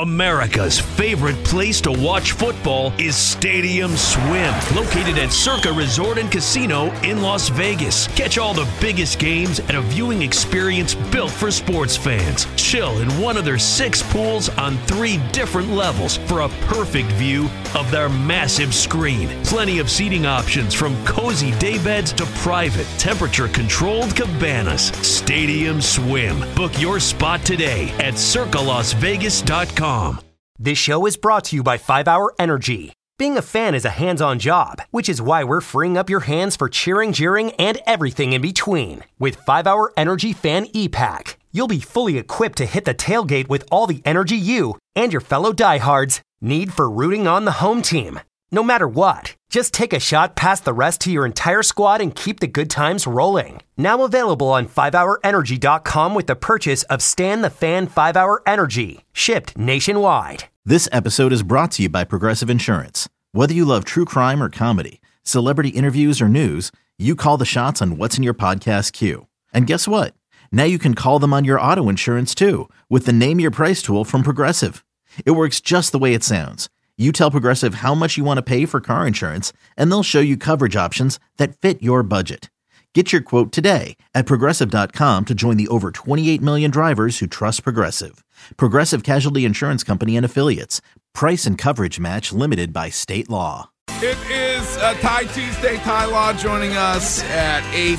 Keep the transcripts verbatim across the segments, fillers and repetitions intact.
America's favorite place to watch football is Stadium Swim, located at Circa Resort and Casino in Las Vegas. Catch all the biggest games at a viewing experience built for sports fans. Chill in one of their six pools on three different levels for a perfect view of their massive screen. Plenty of seating options from cozy daybeds to private, temperature-controlled cabanas. Stadium Swim. Book your spot today at circa las vegas dot com. This show is brought to you by five hour Energy. Being a fan is a hands-on job, which is why we're freeing up your hands for cheering, jeering, and everything in between. With five hour Energy Fan E-Pack, you'll be fully equipped to hit the tailgate with all the energy you and your fellow diehards need for rooting on the home team. No matter what, just take a shot past the rest to your entire squad and keep the good times rolling. Now available on five hour energy dot com with the purchase of Stan the Fan five hour Energy, shipped nationwide. This episode is brought to you by Progressive Insurance. Whether you love true crime or comedy, celebrity interviews or news, you call the shots on what's in your podcast queue. And guess what? Now you can call them on your auto insurance too with the Name Your Price tool from Progressive. It works just the way it sounds. You tell Progressive how much you want to pay for car insurance, and they'll show you coverage options that fit your budget. Get your quote today at progressive dot com to join the over twenty-eight million drivers who trust Progressive. Progressive Casualty Insurance Company and Affiliates. Price and coverage match limited by state law. It is uh, Ty Tuesday. Ty Law joining us at eight,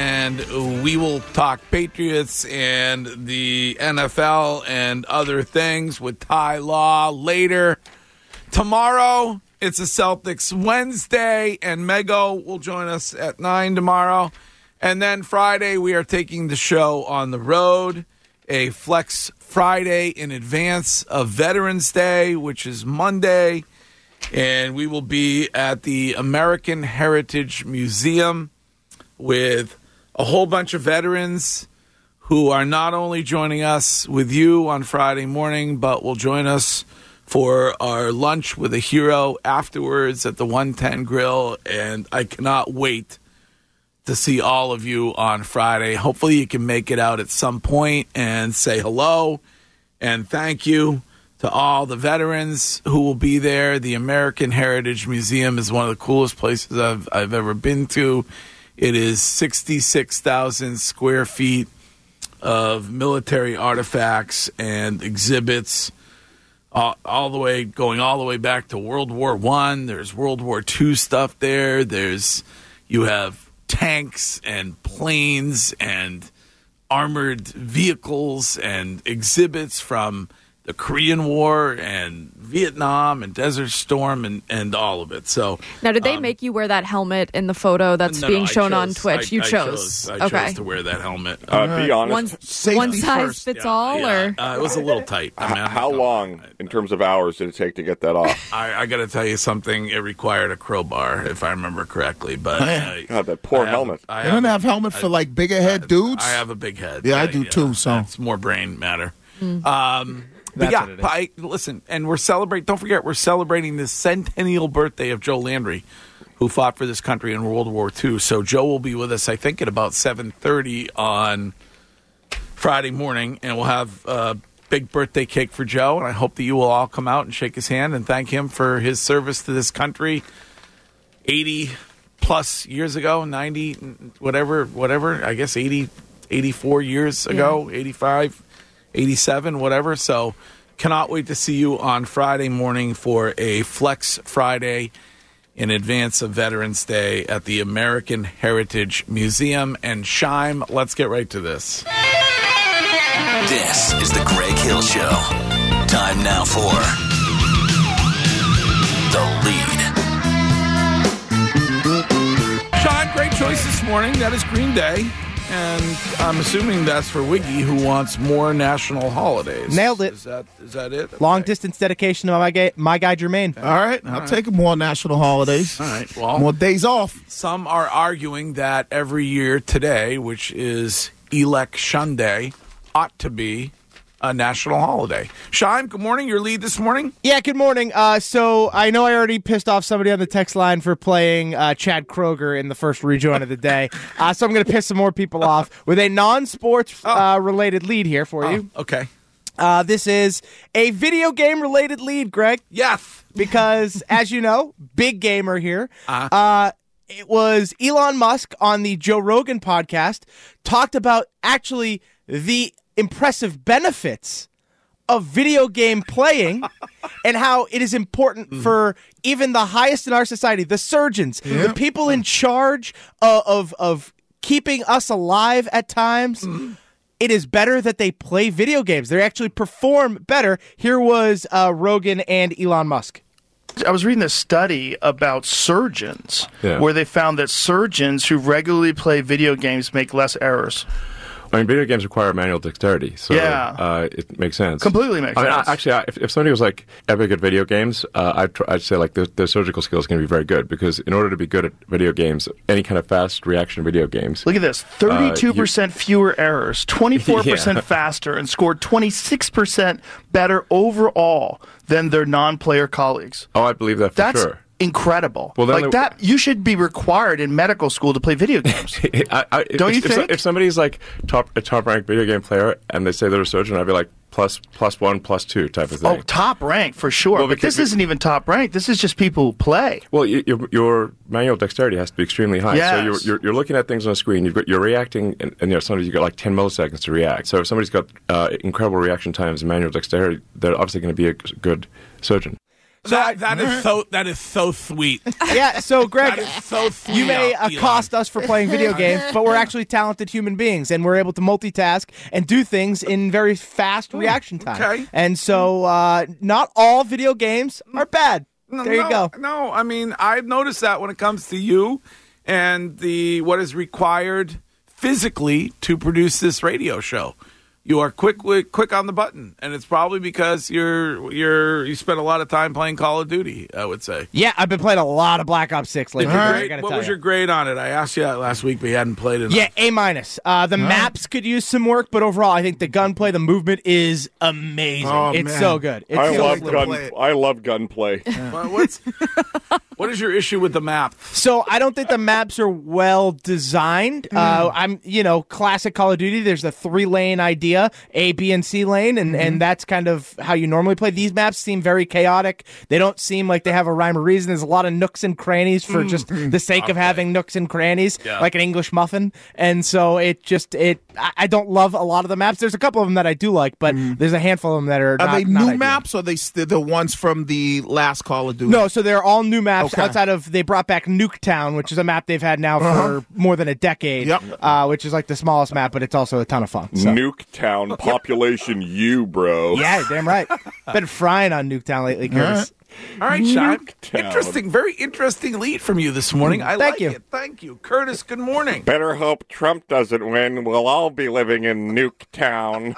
and we will talk Patriots and the N F L and other things with Ty Law later. Tomorrow, it's a Celtics Wednesday, and Mego will join us at nine tomorrow. And then Friday, we are taking the show on the road, a Flex Friday in advance of Veterans Day, which is Monday. And we will be at the American Heritage Museum with a whole bunch of veterans who are not only joining us with you on Friday morning, but will join us for our lunch with a hero afterwards at the one ten Grill, and I cannot wait to see all of you on Friday. Hopefully you can make it out at some point and say hello and thank you to all the veterans who will be there. The American Heritage Museum is one of the coolest places I've, I've ever been to. It is sixty-six thousand square feet of military artifacts and exhibits. All, all the way, going all the way back to World War One. There's World War Two stuff there. There's, you have tanks and planes and armored vehicles and exhibits from the Korean War and Vietnam and Desert Storm and, and all of it. So now, did they um, make you wear that helmet in the photo that's no, being no, shown chose, on Twitch? I, you I chose. chose. I okay. chose to wear that helmet. Uh, right. Be honest. One, one size first. fits yeah, all, yeah. or Uh, it was a little tight. I mean, how long, in terms of hours, did it take to get that off? I, I got to tell you something. It required a crowbar, if I remember correctly. But uh, God, that poor I have, helmet. I They don't have helmet for like bigger head I, dudes. I have a big head. Yeah, I do too, so. it's more brain matter. Mm. Um, but That's yeah, what it is. I, listen, and we're celebrating. Don't forget, we're celebrating the centennial birthday of Joe Landry, who fought for this country in World War Two. So Joe will be with us, I think, at about seven thirty on Friday morning, and we'll have a big birthday cake for Joe. And I hope that you will all come out and shake his hand and thank him for his service to this country eighty plus years ago, ninety, whatever, whatever. I guess eighty, eighty-four years ago, yeah. eighty-five. eighty-seven, whatever. So cannot wait to see you on Friday morning for a Flex Friday in advance of Veterans Day at the American Heritage Museum. And Shime, let's get right to this. This is the Greg Hill Show. Time now for The Lead. Shime, great choice this morning. That is Green Day. And I'm assuming that's for Wiggy, who wants more national holidays. Nailed it. Is that is that it? Long Okay. distance dedication to my guy, my guy Jermaine. All right, I'll right. take more national holidays. All right. Well, More days off. some are arguing that every year today, which is Election Day, ought to be a national holiday. Shime, good morning. Your lead this morning? Yeah, good morning. Uh, so I know I already pissed off somebody on the text line for playing uh, Chad Kroger in the first rejoin of the day. Uh, so I'm going to piss some more people off with a non-sports uh, related lead here for you. Oh, okay. Uh, this is a video game-related lead, Greg. Yes. Because, as you know, big gamer here. Uh-huh. Uh, it was Elon Musk on the Joe Rogan podcast talked about actually the impressive benefits of video game playing and how it is important mm. for even the highest in our society, the surgeons, yeah. the people in charge of, of, of keeping us alive at times. Mm. It is better that they play video games. They actually perform better. Here was uh, Rogan and Elon Musk. I was reading this study about surgeons yeah. where they found that surgeons who regularly play video games make less errors. I mean, video games require manual dexterity, so yeah. uh, it makes sense. Completely makes I mean, sense. I, actually, I, if, if somebody was like epic at video games, uh, I'd, tr- I'd say like their, their surgical skills can be very good because in order to be good at video games, any kind of fast reaction video games. Look at this: thirty-two percent uh, fewer errors, twenty-four percent yeah. faster, and scored twenty-six percent better overall than their non-player colleagues. Oh, I believe that for That's sure. Incredible. Well, like there, that, you should be required in medical school to play video games. I, I, Don't if, you think? If, if somebody's like top a top ranked video game player and they say they're a surgeon, I'd be like plus plus one, plus two type of thing. Oh, top rank for sure. Well, but because, this isn't even top rank. This is just people who play. Well, you, your, your manual dexterity has to be extremely high. Yes. So you're, you're you're looking at things on a screen. You've got you're reacting, and, and you know sometimes you got like ten milliseconds to react. So if somebody's got uh, incredible reaction times and manual dexterity, they're obviously going to be a good surgeon. So that, that is so that is so sweet. Yeah, so Greg, that is so sweet. You may accost us for playing video games, but we're actually talented human beings, and we're able to multitask and do things in very fast reaction time. Okay. And so, uh, not all video games are bad. No, there you no, go. No, I mean I've noticed that when it comes to you and the what is required physically to produce this radio show. You are quick, quick on the button, and it's probably because you're you're you spend a lot of time playing Call of Duty. I would say. Yeah, I've been playing a lot of Black Ops Six lately. Right. I What was you. your grade on it? I asked you that last week, but you hadn't played it. Yeah, A minus. Uh, the All maps right. could use some work, but overall, I think the gunplay, the movement is amazing. Oh, it's man. so good. It's I so love good. gun. play it. I love gunplay. Well, what's what is your issue with the map? So I don't think the maps are well designed. Mm. Uh, I'm, you know, classic Call of Duty. There's the three lane idea, A, B, and C lane, and, Mm-hmm. and that's kind of how you normally play. These maps seem very chaotic. They don't seem like they have a rhyme or reason. There's a lot of nooks and crannies for just the sake of having nooks and crannies, Yeah. like an English muffin. And so it just it. I, I don't love a lot of the maps. There's a couple of them that I do like, but there's a handful of them that are. Are not, they not new ideal. maps or are they st- the ones from the last Call of Duty? No, so they're all new maps Okay. outside of, they brought back Nuketown, which is a map they've had now for Uh-huh. more than a decade, Yep. uh, which is like the smallest map, but it's also a ton of fun. So. Nuketown, population you, bro. Yeah, damn right. Been frying on Nuketown lately, Curtis. All right, Sean. Nuketown. Interesting, very interesting lead from you this morning. I Thank like you. it. Thank you, Curtis. Good morning. Better hope Trump doesn't win. We'll all be living in Nuketown.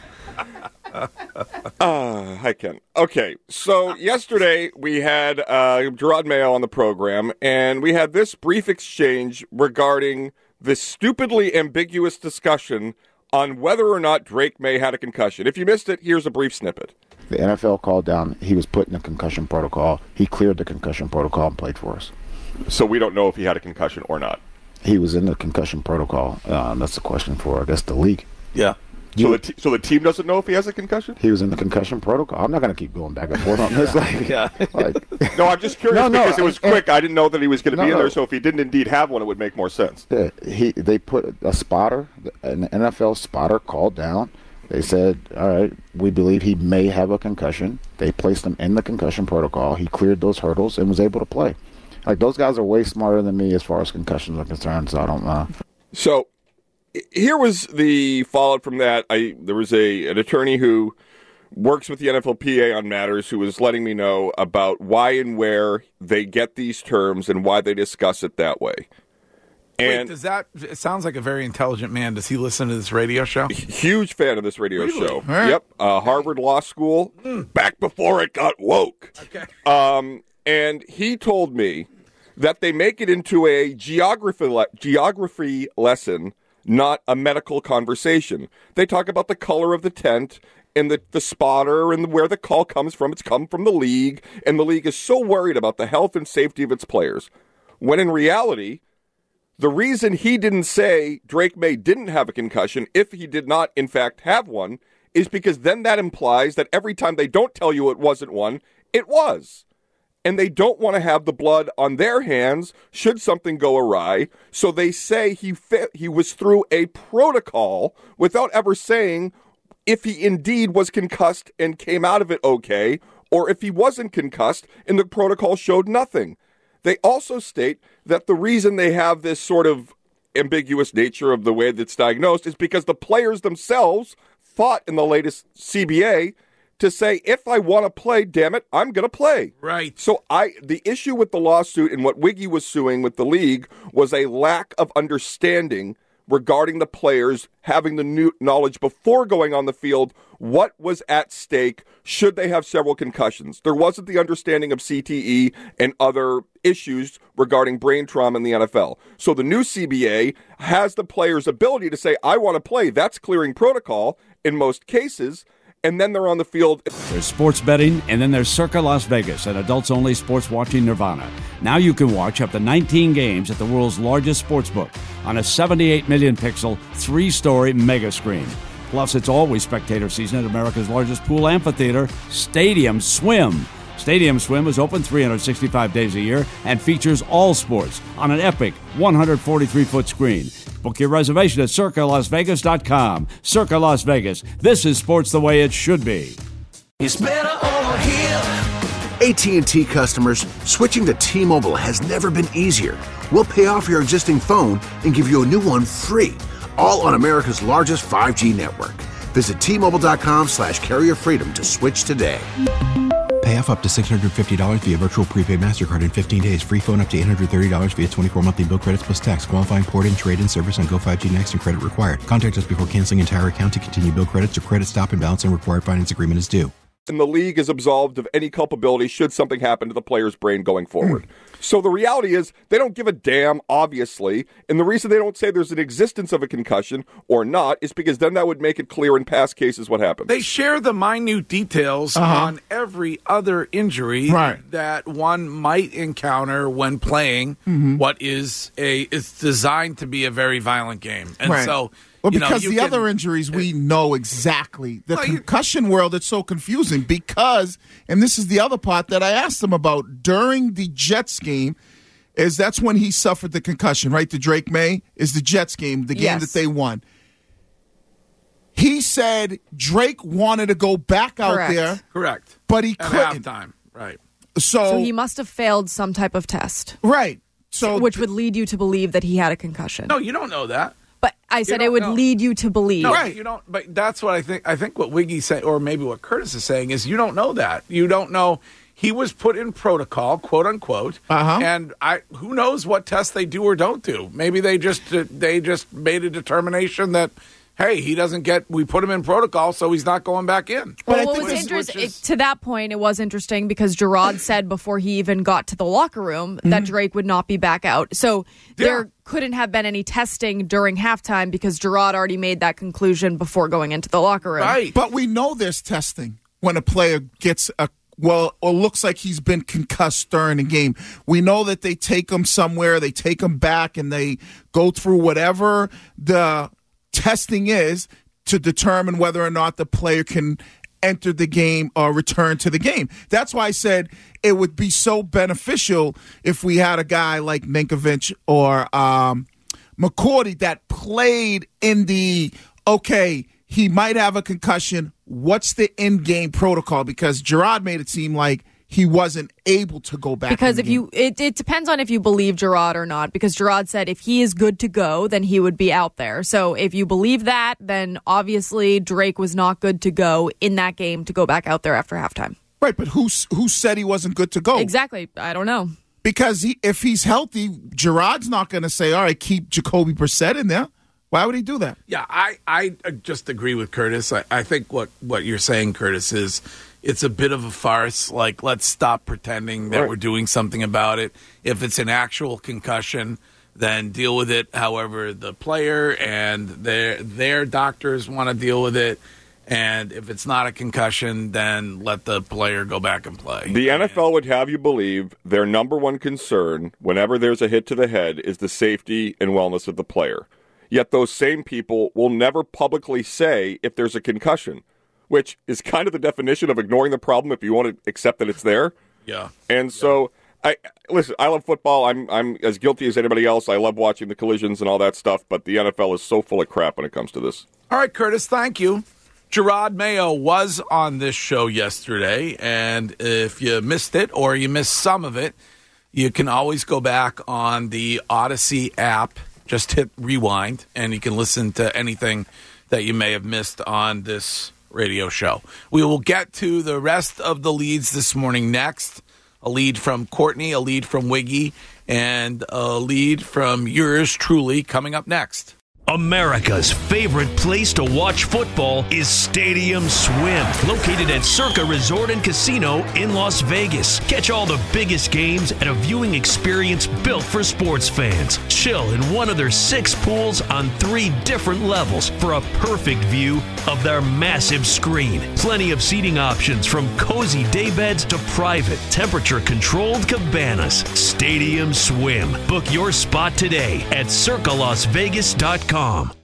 uh, hi, Ken. Okay, so yesterday we had uh, Gerard Mayo on the program, and we had this brief exchange regarding this stupidly ambiguous discussion on whether or not Drake May had a concussion. If you missed it, here's a brief snippet. The N F L called down. He was put in the concussion protocol. He cleared the concussion protocol and played for us. So we don't know if he had a concussion or not. He was in the concussion protocol. Um, that's the question for, I guess, the league. Yeah. So the, t- so the team doesn't know if he has a concussion? He was in the concussion protocol. I'm not going to keep going back and forth on this. Like, Yeah. like, No, I'm just curious No, no, because it was I- quick. I didn't know that he was going to No, be in no. there. So if he didn't indeed have one, it would make more sense. yeah, he they put a spotter, an N F L spotter, called down. They said, all right, we believe he may have a concussion. They placed him in the concussion protocol. He cleared those hurdles and was able to play. Like, those guys are way smarter than me as far as concussions are concerned, so I don't know. So i- here was the fallout from that. I there was a an attorney who works with the N F L P A on matters who was letting me know about why and where they get these terms and why they discuss it that way. Wait, And does that? It sounds like a very intelligent man. Does he listen to this radio show? huge fan of this radio Really? show. Huh? Yep, uh, Harvard Law School, back before it got woke. Okay. Um, and he told me that they make it into a geography le- geography lesson, not a medical conversation. They talk about the color of the tent and the, the spotter and where the call comes from. It's come from the league, and the league is so worried about the health and safety of its players. When in reality, the reason he didn't say Drake May didn't have a concussion, if he did not in fact have one, is because then that implies that every time they don't tell you it wasn't one, it was. And they don't want to have the blood on their hands should something go awry. So they say he fit, he was through a protocol without ever saying if he indeed was concussed and came out of it okay, or if he wasn't concussed and the protocol showed nothing. They also state that the reason they have this sort of ambiguous nature of the way that's diagnosed is because the players themselves fought in the latest C B A to say, if I want to play, damn it, I'm going to play. Right. So I, the issue with the lawsuit and what Wiggy was suing with the league was a lack of understanding regarding the players having the new knowledge before going on the field, what was at stake should they have several concussions. There wasn't the understanding of C T E and other issues regarding brain trauma in the N F L. So the new C B A has the players' ability to say, I want to play. That's clearing protocol in most cases. And then they're on the field. There's sports betting, and then there's Circa Las Vegas, an adults-only sports watching nirvana. Now you can watch up to nineteen games at the world's largest sportsbook on a seventy-eight million pixel, three-story mega screen. Plus, it's always spectator season at America's largest pool amphitheater, Stadium Swim. Stadium Swim is open three hundred sixty-five days a year and features all sports on an epic one hundred forty-three foot screen. Book your reservation at circa las vegas dot com. Circa Las Vegas. This is sports the way it should be. It's better over here. A T and T customers, switching to T-Mobile has never been easier. We'll pay off your existing phone and give you a new one free, all on America's largest five G network. Visit T Mobile dot com slash carrier freedom to switch today. Pay off up to six hundred fifty dollars via virtual prepaid MasterCard in fifteen days. Free phone up to eight hundred thirty dollars via twenty-four monthly bill credits plus tax. Qualifying port-in, trade-in service on Go five G Next and credit required. Contact us before canceling entire account to continue bill credits or credit stop and balance and required finance agreement is due. And the league is absolved of any culpability should something happen to the player's brain going forward. So the reality is they don't give a damn, obviously, and the reason they don't say there's an existence of a concussion or not is because then that would make it clear in past cases what happens. They share the minute details Uh-huh. on every other injury Right. that one might encounter when playing Mhm. what is a it's designed to be a very violent game. And Right. so Well, you know, because you the can- other injuries we know exactly. The Well, you- concussion world, it's so confusing because, and this is the other part that I asked him about during the Jets game, is that's when he suffered the concussion, right? The Drake May is the Jets game, the game Yes. that they won. He said Drake wanted to go back out Correct. there, correct, but he at couldn't. halftime, right? So, So he must have failed some type of test. Right. So which would lead you to believe that he had a concussion. No, you don't know that. But I said You it don't would know. lead you to believe. No, you don't. But that's what I think. I think what Wiggy said, or maybe what Curtis is saying, is you don't know that. You don't know. He was put in protocol, quote unquote, Uh-huh. and I who knows what tests they do or don't do. Maybe they just uh, they just made a determination that hey, he doesn't get. We put him in protocol, so he's not going back in. Well, what was interesting to that point, it was interesting because Gerard said before he even got to the locker room that Drake would not be back out. So there couldn't have been any testing during halftime because Gerard already made that conclusion before going into the locker room. But we know there's testing when a player gets a well, or looks like he's been concussed during a game. We know that they take him somewhere, they take him back, and they go through whatever the testing is to determine whether or not the player can enter the game or return to the game. That's why I said it would be so beneficial if we had a guy like Ninkovich or um, McCourty that played in the, okay, he might have a concussion. What's the in-game protocol? Because Gerard made it seem like he wasn't able to go back. Because in if the game. you, it, it depends on if you believe Gerard or not. Because Gerard said if he is good to go, then he would be out there. So if you believe that, then obviously Drake was not good to go in that game to go back out there after halftime. Right, but who who said he wasn't good to go? Exactly. I don't know. Because he, if he's healthy, Gerard's not going to say, all right, keep Jacoby Brissett in there. Why would he do that? Yeah, I, I just agree with Curtis. I, I think what, what you're saying, Curtis, is it's a bit of a farce. Like, let's stop pretending that Right. we're doing something about it. If it's an actual concussion, then deal with it however the player and their their doctors want to deal with it. And if it's not a concussion, then let the player go back and play. The N F L would have you believe their number one concern whenever there's a hit to the head is the safety and wellness of the player. Yet those same people will never publicly say if there's a concussion. which is kind of the definition of ignoring the problem if you want to accept that it's there. Yeah. And so, I listen, I love football. I'm I'm as guilty as anybody else. I love watching the collisions and all that stuff, but the N F L is so full of crap when it comes to this. All right, Curtis, thank you. Jerod Mayo was on this show yesterday, and if you missed it or you missed some of it, you can always go back on the Odyssey app. Just hit rewind, and you can listen to anything that you may have missed on this radio show. We will get to the rest of the leads this morning next. A lead from Courtney, a lead from Wiggy, and a lead from yours truly coming up next. America's favorite place to watch football is Stadium Swim, located at Circa Resort and Casino in Las Vegas. Catch all the biggest games at a viewing experience built for sports fans. Chill in one of their six pools on three different levels for a perfect view of their massive screen. Plenty of seating options from cozy daybeds to private, temperature-controlled cabanas. Stadium Swim. Book your spot today at circa las vegas dot com.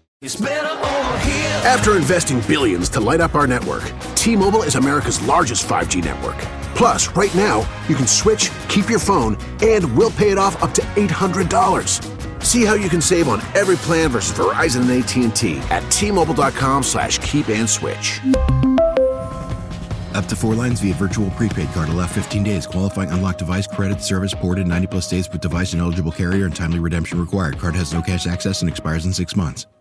After investing billions to light up our network, T-Mobile is America's largest five G network. Plus, right now, you can switch, keep your phone, and we'll pay it off up to eight hundred dollars. See how you can save on every plan versus Verizon and A T and T at T-Mobile.com slash keep and switch. Up to four lines via virtual prepaid card. Allow fifteen days. Qualifying unlocked device credit service ported ninety plus days with device and eligible carrier and timely redemption required. Card has no cash access and expires in six months.